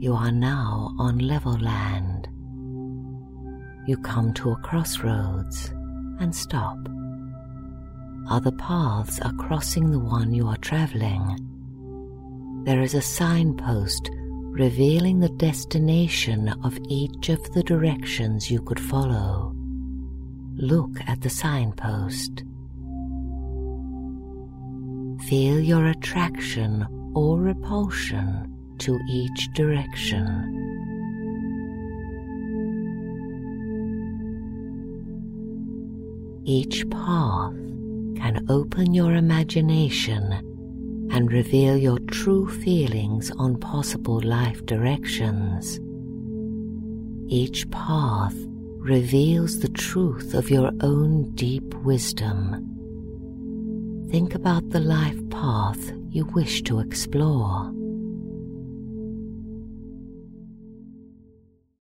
You are now on level land. You come to a crossroads and stop. Other paths are crossing the one you are traveling. There is a signpost revealing the destination of each of the directions you could follow. Look at the signpost. Feel your attraction or repulsion to each direction. Each path can open your imagination and reveal your true feelings on possible life directions. Each path reveals the truth of your own deep wisdom. Think about the life path you wish to explore.